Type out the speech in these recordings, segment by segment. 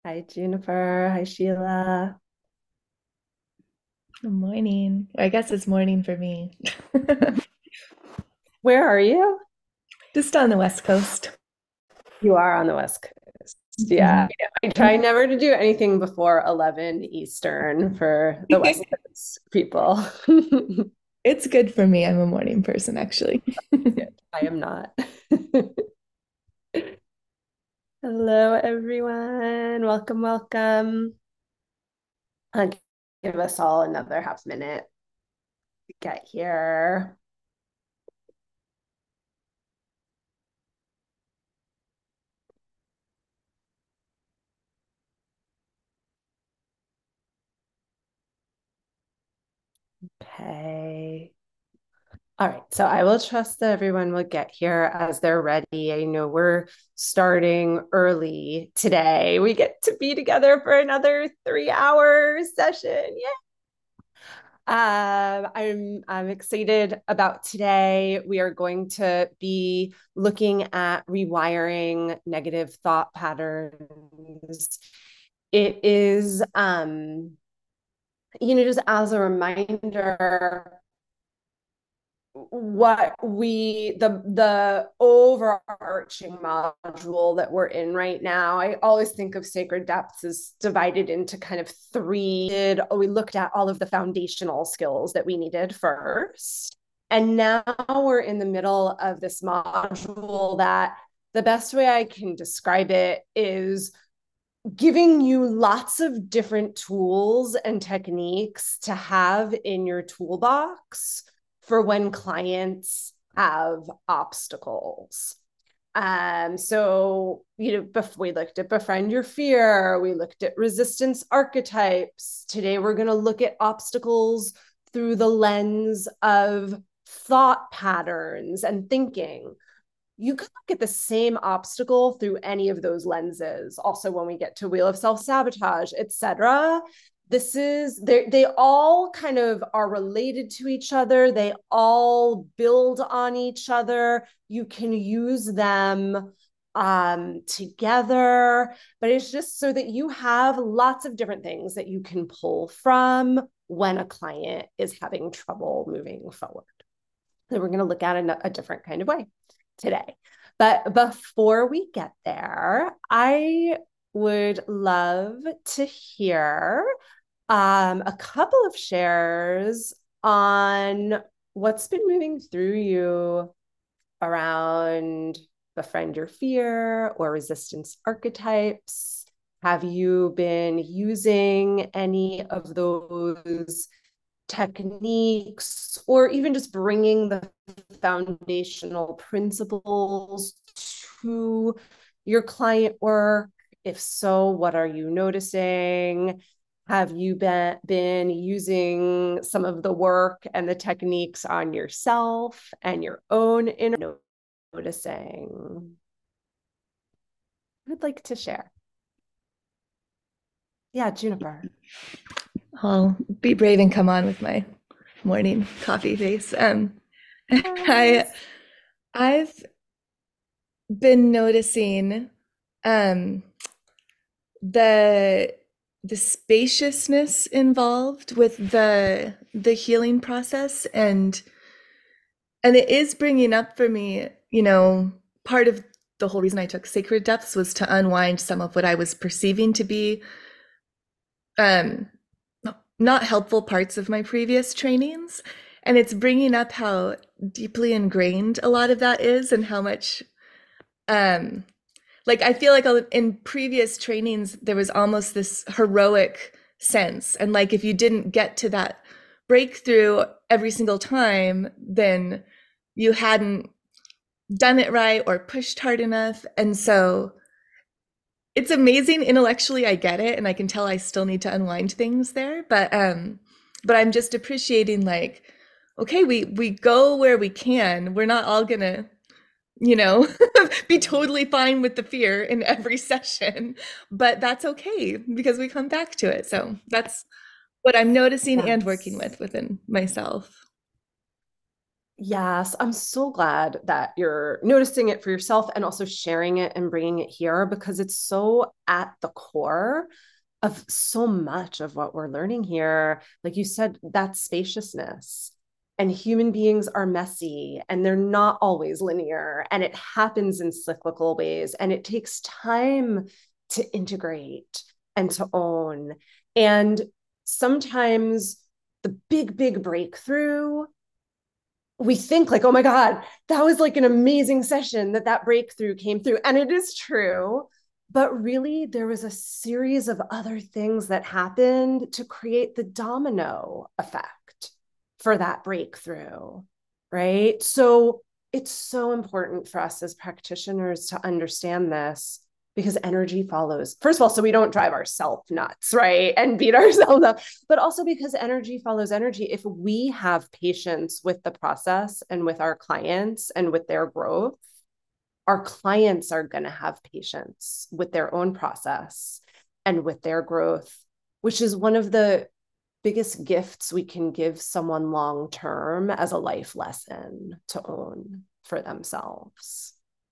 Hi, Juniper. Hi, Sheila. Good morning. I guess it's morning for me. Where are you? Just on the West Coast. You are on the West Coast. Yeah. Mhm. I try never to do anything before 11 Eastern for the West Coast people. It's good for me. I'm a morning person, actually. Good. I am not. Hello, everyone. Welcome, welcome. I'll give us all another half minute to get here. Okay. All right, so I will trust that everyone will get here as they're ready. I know we're starting early today. We get to be together for another 3 hour session. Yeah. I'm excited about today. We are going to be looking at rewiring negative thought patterns. It is, just as a reminder, what we the overarching module that we're in right now. I always think of Sacred Depths as divided into kind of three. We looked at all of the foundational skills that we needed first, and now we're in the middle of this module that the best way I can describe it is giving you lots of different tools and techniques to have in your toolbox for when clients have obstacles. Before we looked at befriend your fear, we looked at resistance archetypes. Today, we're going to look at obstacles through the lens of thought patterns and thinking. You could look at the same obstacle through any of those lenses. Also, when we get to Wheel of Self-Sabotage, etc., they all kind of are related to each other. They all build on each other. You can use them together, but it's just so that you have lots of different things that you can pull from when a client is having trouble moving forward. So we're going to look at a different kind of way today. But before we get there, I would love to hear a couple of shares on what's been moving through you around befriend your fear or resistance archetypes. Have you been using any of those techniques, or even just bringing the foundational principles to your client work? If so, what are you noticing? Have you been using some of the work and the techniques on yourself and your own inner noticing? I'd like to share. Yeah, Juniper. I'll be brave and come on with my morning coffee face. I Yes. I've been noticing um, the the spaciousness involved with the healing process, and it is bringing up for me, part of the whole reason I took Sacred Depths was to unwind some of what I was perceiving to be um, not helpful parts of my previous trainings. And it's bringing up how deeply ingrained a lot of that is, and how much, um, like, I feel like in previous trainings, there was almost this heroic sense. And like, if you didn't get to that breakthrough every single time, then you hadn't done it right or pushed hard enough. And so it's amazing intellectually, I get it, and I can tell I still need to unwind things there, but I'm just appreciating, like, okay, we go where we can. We're not all gonna, you know, be totally fine with the fear in every session, but that's okay because we come back to it. So that's what I'm noticing and working Yes. with within myself. Yes, I'm so glad that you're noticing it for yourself and also sharing it and bringing it here because it's so at the core of so much of what we're learning here. Like you said, that spaciousness. And human beings are messy and they're not always linear and it happens in cyclical ways and it takes time to integrate and to own. And sometimes the big breakthrough we think like, oh my God, that was like an amazing session that breakthrough came through. And it is true. But really, there was a series of other things that happened to create the domino effect for that breakthrough. Right. So it's so important for us as practitioners to understand this because energy follows. First of all, so we don't drive ourselves nuts, right? And beat ourselves up, but also because energy follows energy. If we have patience with the process and with our clients and with their growth, our clients are going to have patience with their own process and with their growth, which is one of the biggest gifts we can give someone long term as a life lesson to own for themselves.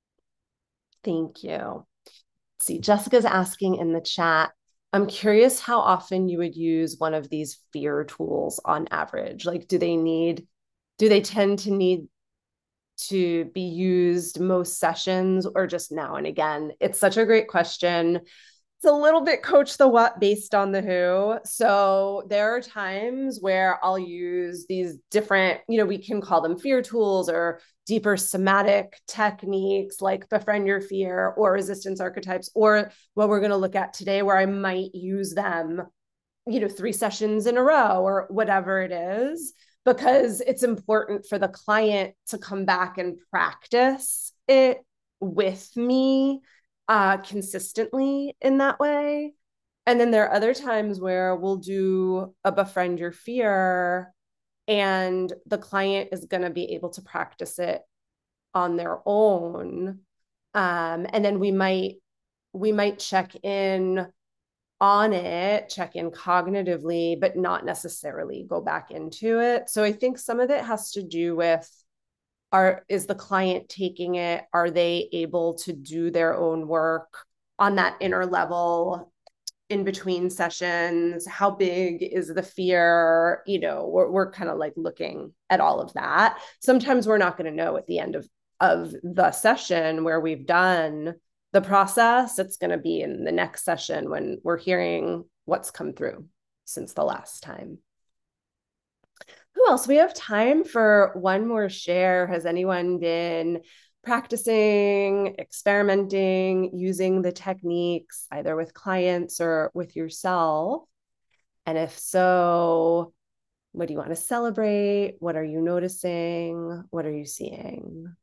Thank you. See, Jessica's asking in the chat, I'm curious how often you would use one of these fear tools on average. Like, do they tend to need to be used most sessions or just now and again? It's such a great question. It's a little bit coach the what based on the who. So there are times where I'll use these different, we can call them fear tools or deeper somatic techniques like befriend your fear or resistance archetypes, or what we're going to look at today, where I might use them, 3 sessions in a row or whatever it is, because it's important for the client to come back and practice it with me consistently in that way. And then there are other times where we'll do a befriend your fear and the client is going to be able to practice it on their own. And then we might check in on it, check in cognitively, but not necessarily go back into it. So I think some of it has to do with is the client taking it? Are they able to do their own work on that inner level in between sessions? How big is the fear? We're kind of like looking at all of that. Sometimes we're not going to know at the end of the session where we've done the process. It's going to be in the next session when we're hearing what's come through since the last time. Who else? We have time for one more share. Has anyone been practicing, experimenting, using the techniques either with clients or with yourself? And if so, what do you want to celebrate? What are you noticing? What are you seeing?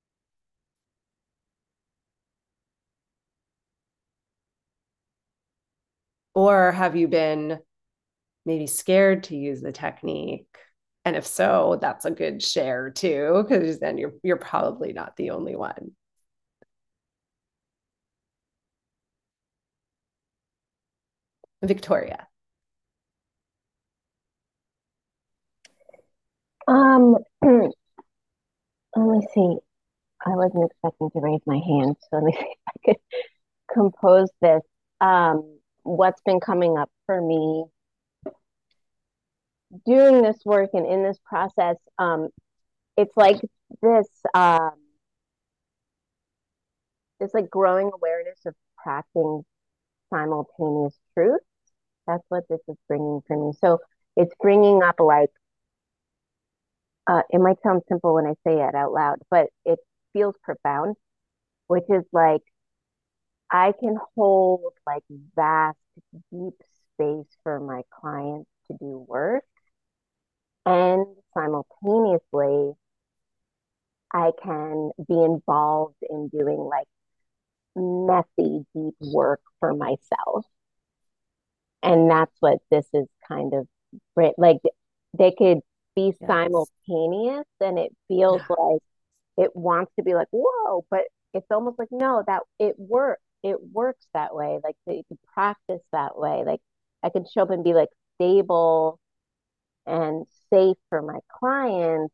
Or have you been maybe scared to use the technique? And if so, that's a good share too, because then you're probably not the only one. Victoria. Let me see. I wasn't expecting to raise my hand, so let me see if I could compose this. What's been coming up for me doing this work and in this process, it's like this, this like growing awareness of practicing simultaneous truth. That's what this is bringing for me. So it's bringing up like, it might sound simple when I say it out loud, but it feels profound, which is like I can hold like vast, deep space for my clients to do work. And simultaneously, I can be involved in doing like messy, deep work for myself. And that's what this is kind of like they could be Yes. simultaneous and it feels like it wants to be like, whoa, but it's almost like, no, that it works that way. Like you can practice that way. Like I can show up and be like stable and safe for my clients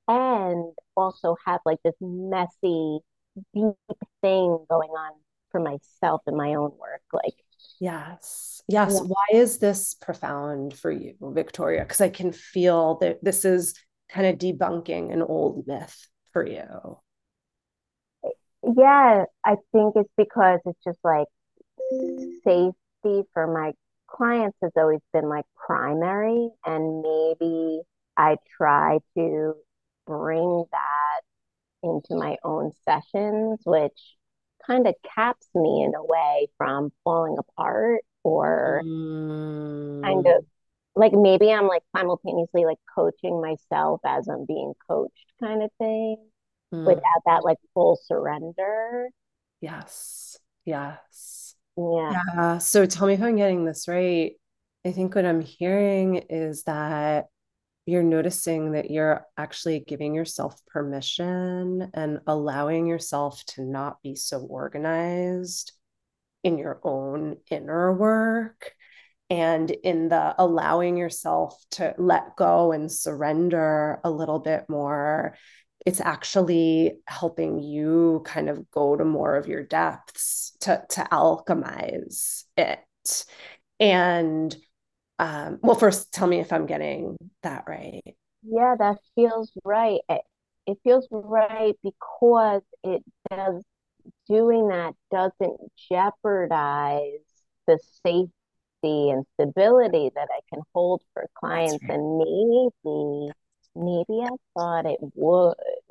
and also have like this messy, deep thing going on for myself in my own work. Like, Yes. Yes. yeah, Why is this profound for you, Victoria? Because I can feel that this is kind of debunking an old myth for you. yeah, I think it's because it's just like safety for my clients has always been like primary, and maybe I try to bring that into my own sessions, which kind of caps me in a way from falling apart, or kind Mm, of like maybe I'm like simultaneously like coaching myself as I'm being coached kind of thing mm, without that like full surrender. yes. Yes. Yeah. Yeah. So tell me if I'm getting this right. I think what I'm hearing is that you're noticing that you're actually giving yourself permission and allowing yourself to not be so organized in your own inner work, and in the allowing yourself to let go and surrender a little bit more. It's actually helping you kind of go to more of your depths to alchemize it. And well, first tell me if I'm getting that right. Yeah, that feels right. It feels right because it does doing that doesn't jeopardize the safety and stability that I can hold for That's clients. right. And maybe I thought it would.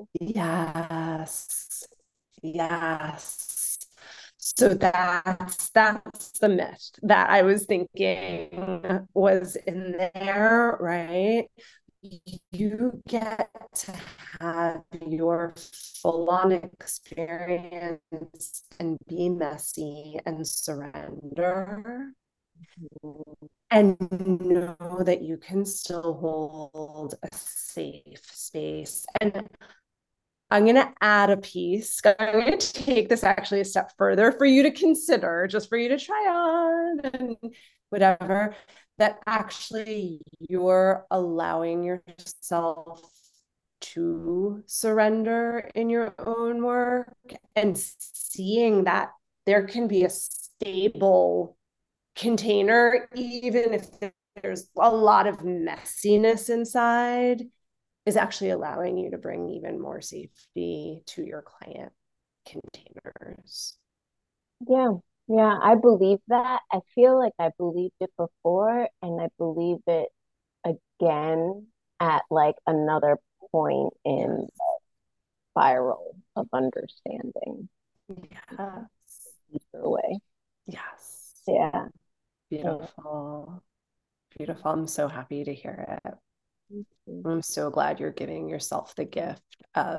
Yes. Yes. So that's the myth that I was thinking was in there, right? You get to have your full-on experience and be messy and surrender and know that you can still hold a safe space. And I'm going to add a piece. I'm going to take this actually a step further for you to consider, just for you to try on and whatever, that actually you're allowing yourself to surrender in your own work and seeing that there can be a stable container, even if there's a lot of messiness inside, is actually allowing you to bring even more safety to your client containers. Yeah, yeah, I believe that. I feel like I believed it before, and I believe it again at like another point Yes. in spiral of understanding Yes. deeper way. Yes. Yeah. Yeah. Beautiful. Beautiful. I'm so happy to hear it. Mhm. I'm so glad you're giving yourself the gift of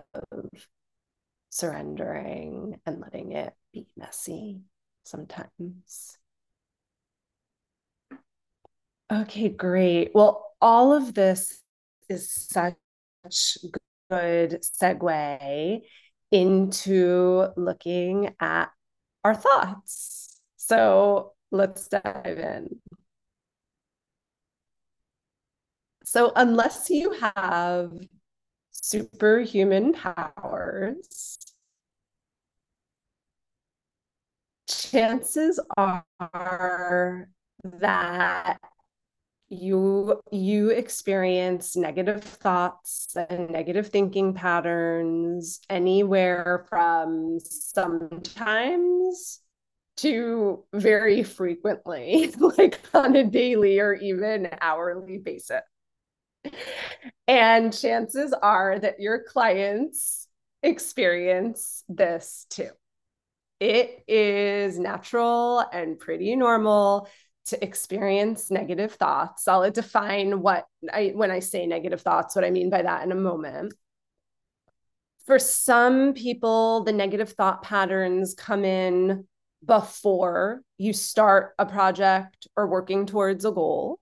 surrendering and letting it be messy sometimes. Okay, great. Well, all of this is such good segue into looking at our thoughts. So let's dive in. So, unless you have superhuman powers, chances are that you experience negative thoughts and negative thinking patterns anywhere from sometimes to very frequently, like on a daily or even hourly basis. And chances are that your clients experience this too. It is natural and pretty normal to experience negative thoughts. I'll define when I say negative thoughts, what I mean by that in a moment. For some people, the negative thought patterns come in before you start a project or working towards a goal.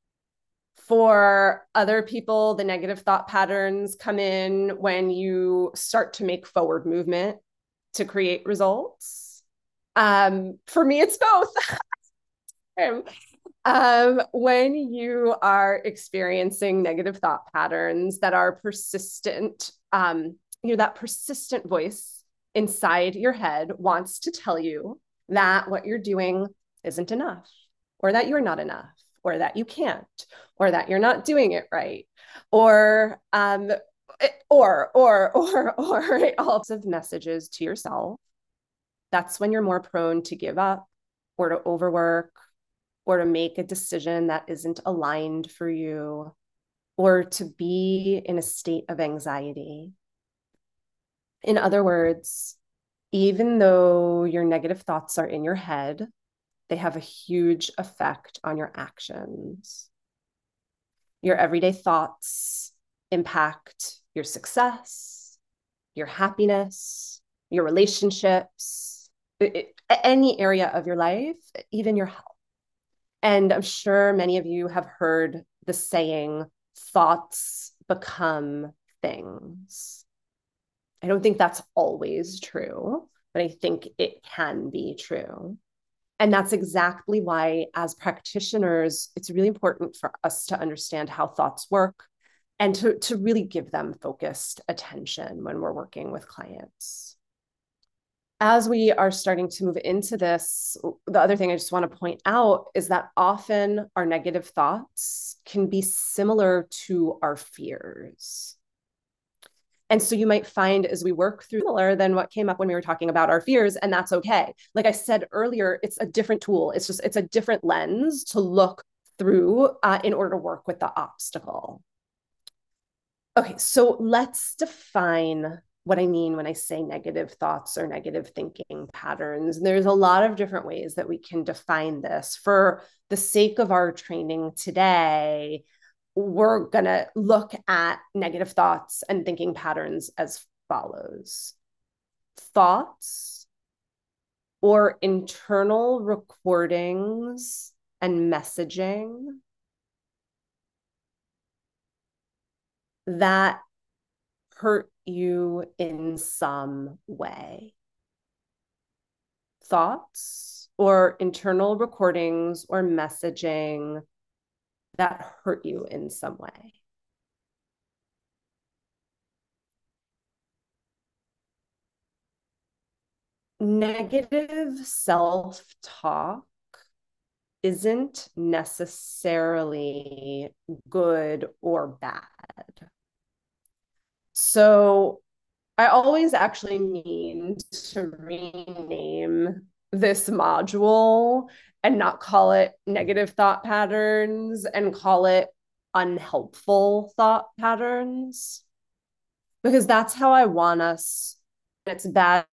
For other people, the negative thought patterns come in when you start to make forward movement to create results. For me, it's both. When you are experiencing negative thought patterns that are persistent, that persistent voice inside your head wants to tell you that what you're doing isn't enough, or that you're not enough, or that you can't, or that you're not doing it right, or all of messages to yourself. That's when you're more prone to give up or to overwork or to make a decision that isn't aligned for you, or to be in a state of anxiety. In other words, even though your negative thoughts are in your head, they have a huge effect on your actions. Your everyday thoughts impact your success, your happiness, your relationships, any area of your life, even your health. And I'm sure many of you have heard the saying, thoughts become things. I don't think that's always true, but I think it can be true. And that's exactly why, as practitioners, it's really important for us to understand how thoughts work and to really give them focused attention when we're working with clients. As we are starting to move into this, the other thing I just want to point out is that often our negative thoughts can be similar to our fears. And so you might find as we work through similar than what came up when we were talking about our fears, and that's okay. Like I said earlier, it's a different tool. It's a different lens to look through in order to work with the obstacle. Okay, so let's define what I mean when I say negative thoughts or negative thinking patterns. There's a lot of different ways that we can define this. For the sake of our training today, we're going to look at negative thoughts and thinking patterns as follows. Thoughts or internal recordings and messaging that hurt you in some way. Thoughts or internal recordings or messaging that hurt you in some way. Negative self-talk isn't necessarily good or bad. So I always actually mean to rename this module and not call it negative thought patterns and call it unhelpful thought patterns, because that's how I want us. It's bad